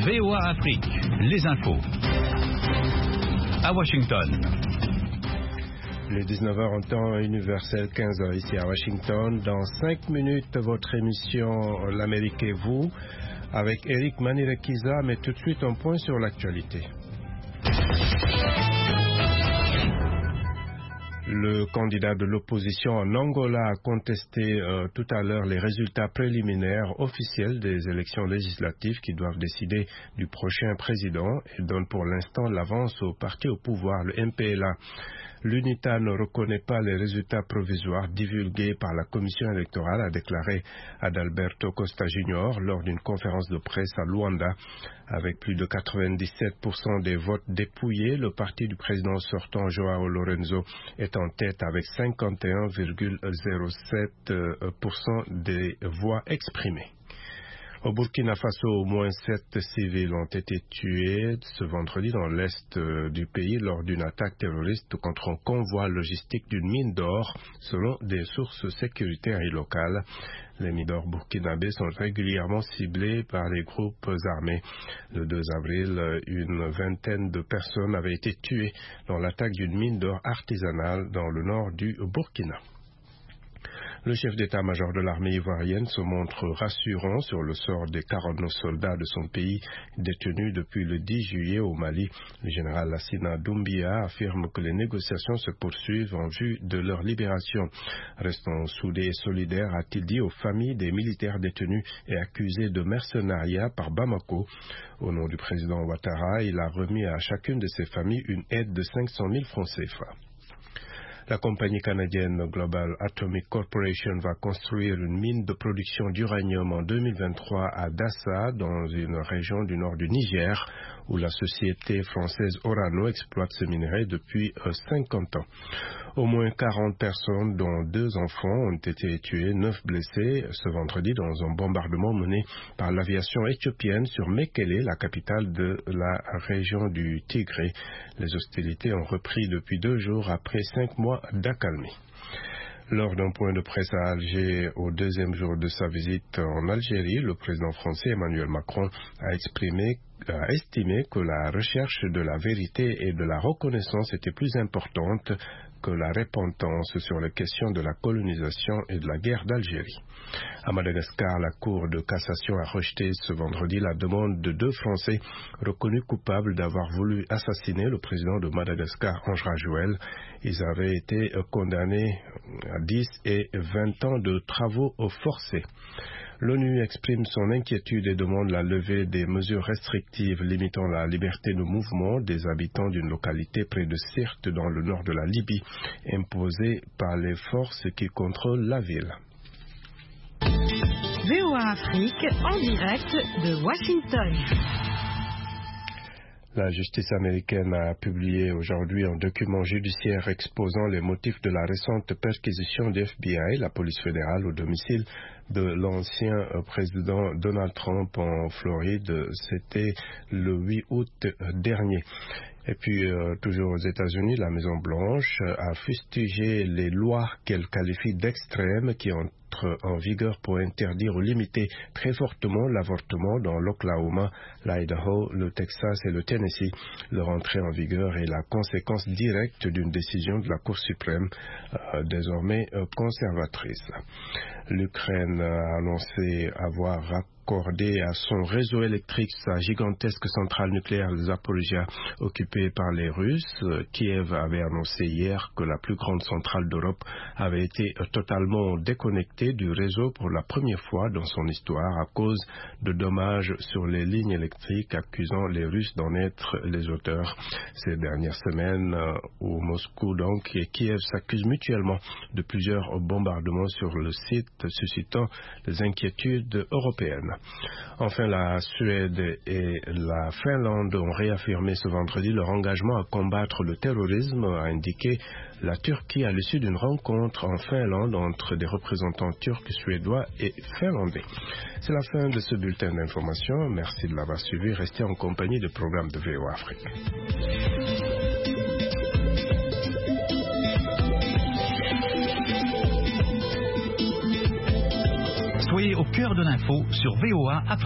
VOA Afrique, les infos. À Washington. Le 19h en temps universel, 15h ici à Washington. Dans 5 minutes, votre émission L'Amérique et vous, avec Eric Manirekiza, mais tout de suite un point sur l'actualité. Le candidat de l'opposition en Angola a contesté tout à l'heure les résultats préliminaires officiels des élections législatives qui doivent décider du prochain président et donne pour l'instant l'avance au parti au pouvoir, le MPLA. L'UNITA ne reconnaît pas les résultats provisoires divulgués par la commission électorale, a déclaré Adalberto Costa Junior lors d'une conférence de presse à Luanda. Avec plus de 97% des votes dépouillés, le parti du président sortant João Lorenzo est en tête avec 51,07% des voix exprimées. Au Burkina Faso, au moins 7 civils ont été tués ce vendredi dans l'est du pays lors d'une attaque terroriste contre un convoi logistique d'une mine d'or, selon des sources sécuritaires et locales. Les mineurs burkinabés sont régulièrement ciblés par les groupes armés. Le 2 avril, une vingtaine de personnes avaient été tuées dans l'attaque d'une mine d'or artisanale dans le nord du Burkina. Le chef d'état-major de l'armée ivoirienne se montre rassurant sur le sort des 49 soldats de son pays détenus depuis le 10 juillet au Mali. Le général Assina Doumbia affirme que les négociations se poursuivent en vue de leur libération. Restons soudés et solidaires, a-t-il dit aux familles des militaires détenus et accusés de mercenariat par Bamako. Au nom du président Ouattara, il a remis à chacune de ces familles une aide de 500 000 francs CFA. La compagnie canadienne Global Atomic Corporation va construire une mine de production d'uranium en 2023 à Dassa, dans une région du nord du Niger, où la société française Orano exploite ce minerai depuis 50 ans. Au moins 40 personnes, dont 2 enfants, ont été tuées, 9 blessés ce vendredi dans un bombardement mené par l'aviation éthiopienne sur Mekele, la capitale de la région du Tigré. Les hostilités ont repris depuis 2 jours après 5 mois d'accalmie. Lors d'un point de presse à Alger, au 2e jour de sa visite en Algérie, le président français Emmanuel Macron a estimé que la recherche de la vérité et de la reconnaissance était plus importante que la repentance sur les questions de la colonisation et de la guerre d'Algérie. À Madagascar, la Cour de cassation a rejeté ce vendredi la demande de 2 Français reconnus coupables d'avoir voulu assassiner le président de Madagascar, Andry Rajoelina. Ils avaient été condamnés à 10 et 20 ans de travaux forcés. L'ONU exprime son inquiétude et demande la levée des mesures restrictives limitant la liberté de mouvement des habitants d'une localité près de Sirte dans le nord de la Libye, imposée par les forces qui contrôlent la ville. VOA Afrique en direct de Washington. La justice américaine a publié aujourd'hui un document judiciaire exposant les motifs de la récente perquisition du FBI, la police fédérale, au domicile de l'ancien président Donald Trump en Floride. C'était le 8 août dernier. Et puis, toujours aux États-Unis, la Maison-Blanche a fustigé les lois qu'elle qualifie d'extrêmes qui entrent en vigueur pour interdire ou limiter très fortement l'avortement dans l'Oklahoma, l'Idaho, le Texas et le Tennessee. Leur entrée en vigueur est la conséquence directe d'une décision de la Cour suprême, désormais conservatrice. L'Ukraine a annoncé avoir accordé à son réseau électrique sa gigantesque centrale nucléaire Zaporizhzhia occupée par les Russes. Kiev avait annoncé hier que la plus grande centrale d'Europe avait été totalement déconnectée du réseau pour la première fois dans son histoire à cause de dommages sur les lignes électriques, accusant les Russes d'en être les auteurs. Ces dernières semaines, où Moscou donc et Kiev s'accusent mutuellement de plusieurs bombardements sur le site, suscitant des inquiétudes européennes. Enfin, la Suède et la Finlande ont réaffirmé ce vendredi leur engagement à combattre le terrorisme, a indiqué la Turquie à l'issue d'une rencontre en Finlande entre des représentants turcs, suédois et finlandais. C'est la fin de ce bulletin d'information. Merci de l'avoir suivi. Restez en compagnie du programme de VOA Afrique. Soyez au cœur de l'info sur VOA Afrique.